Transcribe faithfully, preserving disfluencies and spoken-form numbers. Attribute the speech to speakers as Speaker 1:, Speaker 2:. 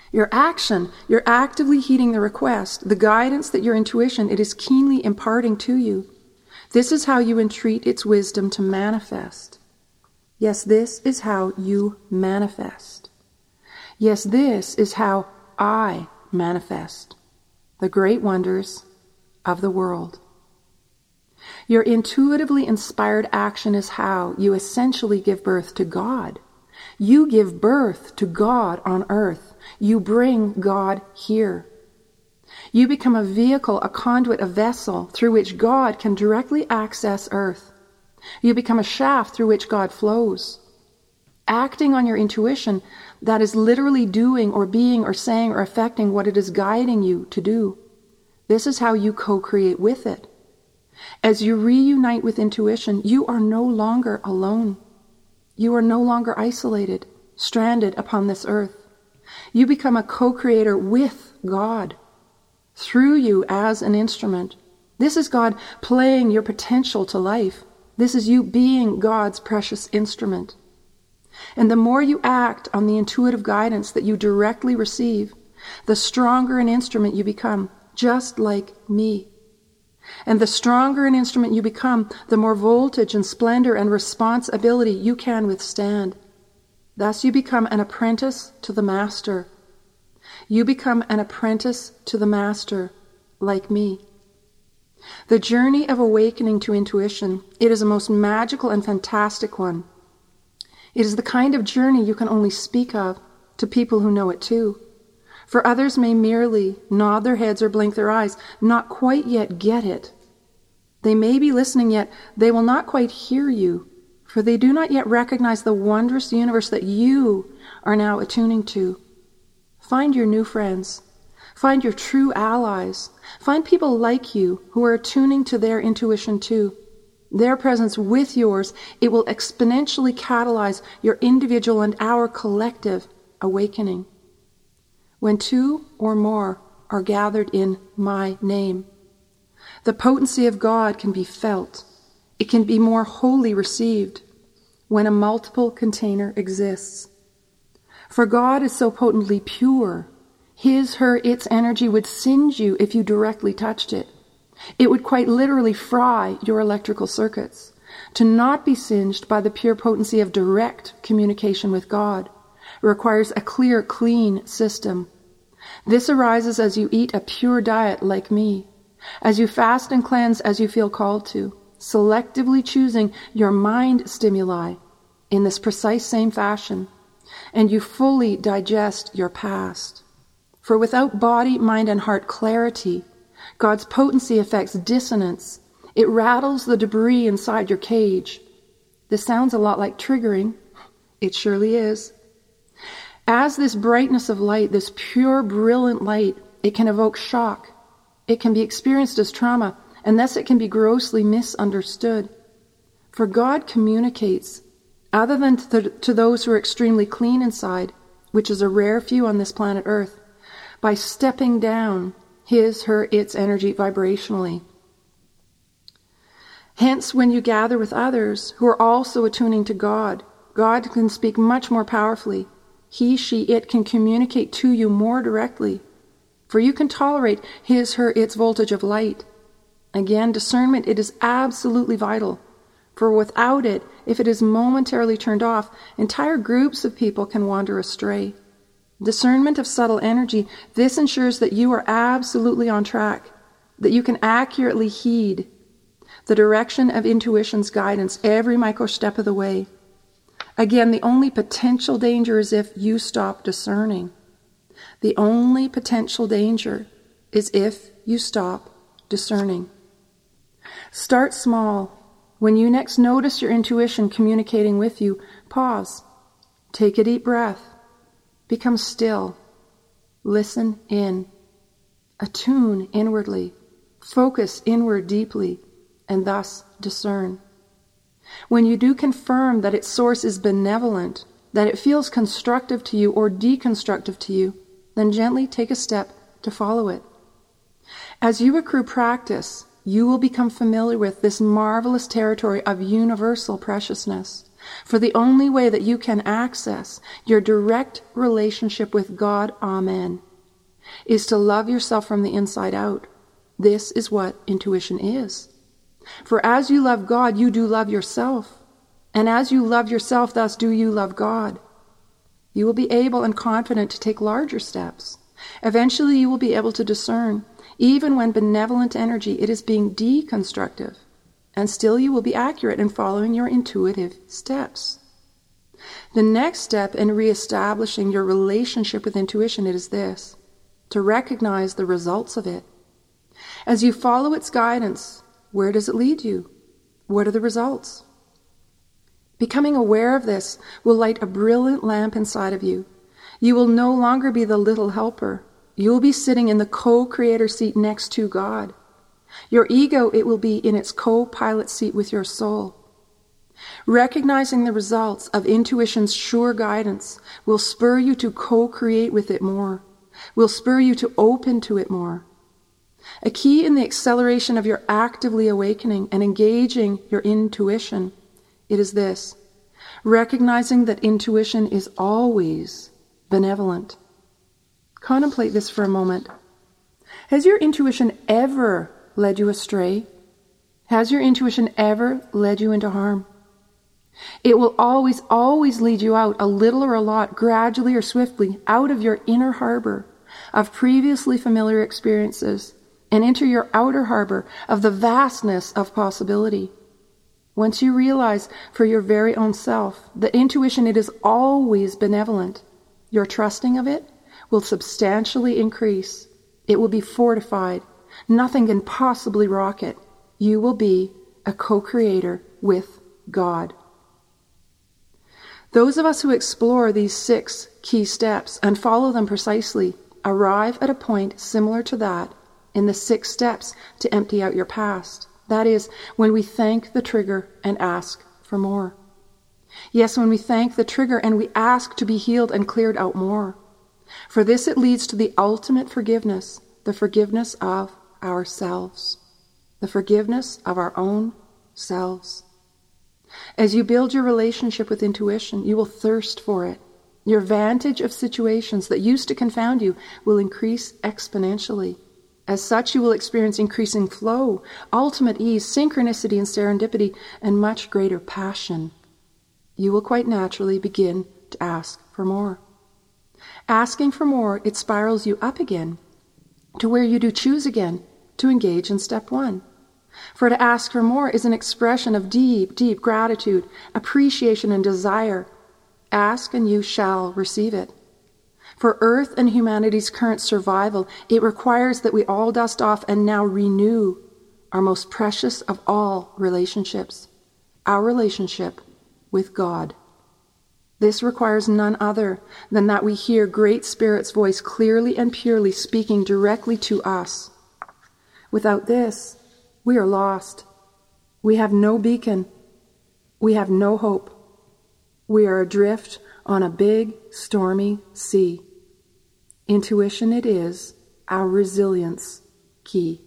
Speaker 1: Your action, you're actively heeding the request, the guidance that your intuition, it is keenly imparting to you. This is how you entreat its wisdom to manifest. Yes, this is how you manifest. Yes, this is how I manifest the great wonders of the world. Your intuitively inspired action is how you essentially give birth to God. You give birth to God on earth. You bring God here. You become a vehicle, a conduit, a vessel through which God can directly access earth. You become a shaft through which God flows. Acting on your intuition, that is literally doing or being or saying or affecting what it is guiding you to do. This is how you co-create with it. As you reunite with intuition, you are no longer alone. You are no longer isolated, stranded upon this earth. You become a co-creator with God, through you as an instrument. This is God playing your potential to life. This is you being God's precious instrument. And the more you act on the intuitive guidance that you directly receive, the stronger an instrument you become, just like me. And the stronger an instrument you become, the more voltage and splendor and responsibility you can withstand. Thus you become an apprentice to the master. You become an apprentice to the master, like me. The journey of awakening to intuition, it is a most magical and fantastic one. It is the kind of journey you can only speak of to people who know it too. For others may merely nod their heads or blink their eyes, not quite yet get it. They may be listening, yet they will not quite hear you, for they do not yet recognize the wondrous universe that you are now attuning to. Find your new friends. Find your true allies. Find people like you who are attuning to their intuition too. Their presence with yours, it will exponentially catalyze your individual and our collective awakening. When two or more are gathered in my name, the potency of God can be felt. It can be more wholly received when a multiple container exists. For God is so potently pure, His, her, its energy would singe you if you directly touched it. It would quite literally fry your electrical circuits. To not be singed by the pure potency of direct communication with God requires a clear, clean system. This arises as you eat a pure diet like me, as you fast and cleanse as you feel called to, selectively choosing your mind stimuli in this precise same fashion, and you fully digest your past. For without body, mind, and heart clarity, God's potency affects dissonance. It rattles the debris inside your cage. This sounds a lot like triggering. It surely is. As this brightness of light, this pure, brilliant light, it can evoke shock. It can be experienced as trauma, and thus it can be grossly misunderstood. For God communicates, other than to, the, to those who are extremely clean inside, which is a rare few on this planet Earth, by stepping down His, her, its energy vibrationally. Hence, when you gather with others who are also attuning to God, God can speak much more powerfully. He, she, it can communicate to you more directly, for you can tolerate his, her, its voltage of light. Again, discernment, it is absolutely vital, for without it, if it is momentarily turned off, entire groups of people can wander astray. Discernment of subtle energy, this ensures that you are absolutely on track, that you can accurately heed the direction of intuition's guidance every micro step of the way. Again, the only potential danger is if you stop discerning. The only potential danger is if you stop discerning. Start small. When you next notice your intuition communicating with you, pause. Take a deep breath. Become still. Listen in. Attune inwardly. Focus inward deeply, and thus discern. When you do confirm that its source is benevolent, that it feels constructive to you or deconstructive to you, then gently take a step to follow it. As you accrue practice, you will become familiar with this marvelous territory of universal preciousness, For the only way that you can access your direct relationship with God, amen, is to love yourself from the inside out. This is what intuition is. For as you love God, you do love yourself. And as you love yourself, thus do you love God. You will be able and confident to take larger steps. Eventually you will be able to discern, even when benevolent energy, it is being deconstructive. And still you will be accurate in following your intuitive steps. The next step in reestablishing your relationship with intuition is this: to recognize the results of it. As you follow its guidance, where does it lead you? What are the results? Becoming aware of this will light a brilliant lamp inside of you. You will no longer be the little helper. You will be sitting in the co-creator seat next to God. Your ego, it will be in its co-pilot seat with your soul. Recognizing the results of intuition's sure guidance will spur you to co-create with it more, will spur you to open to it more. A key in the acceleration of your actively awakening and engaging your intuition, it is this: recognizing that intuition is always benevolent. Contemplate this for a moment. Has your intuition ever led you astray? Has your intuition ever led you into harm? It will always, always lead you out, a little or a lot, gradually or swiftly, out of your inner harbor of previously familiar experiences and into your outer harbor of the vastness of possibility. Once you realize for your very own self that intuition, it is always benevolent, your trusting of it will substantially increase. It will be fortified. Nothing can possibly rock it. You will be a co-creator with God. Those of us who explore these six key steps and follow them precisely arrive at a point similar to that in the six steps to empty out your past. That is, when we thank the trigger and ask for more. Yes, when we thank the trigger and we ask to be healed and cleared out more. For this it leads to the ultimate forgiveness, the forgiveness of ourselves, the forgiveness of our own selves. As you build your relationship with intuition, you will thirst for it. Your vantage of situations that used to confound you will increase exponentially. As such, you will experience increasing flow, ultimate ease, synchronicity and serendipity, and much greater passion. You will quite naturally begin to ask for more. Asking for more, it spirals you up again, to where you do choose again to engage in step one. For to ask for more is an expression of deep, deep gratitude, appreciation, and desire. Ask and you shall receive it. For Earth and humanity's current survival, it requires that we all dust off and now renew our most precious of all relationships, our relationship with God. This requires none other than that we hear Great Spirit's voice clearly and purely speaking directly to us. Without this, we are lost. We have no beacon. We have no hope. We are adrift on a big, stormy sea. Intuition, it is our resilience key.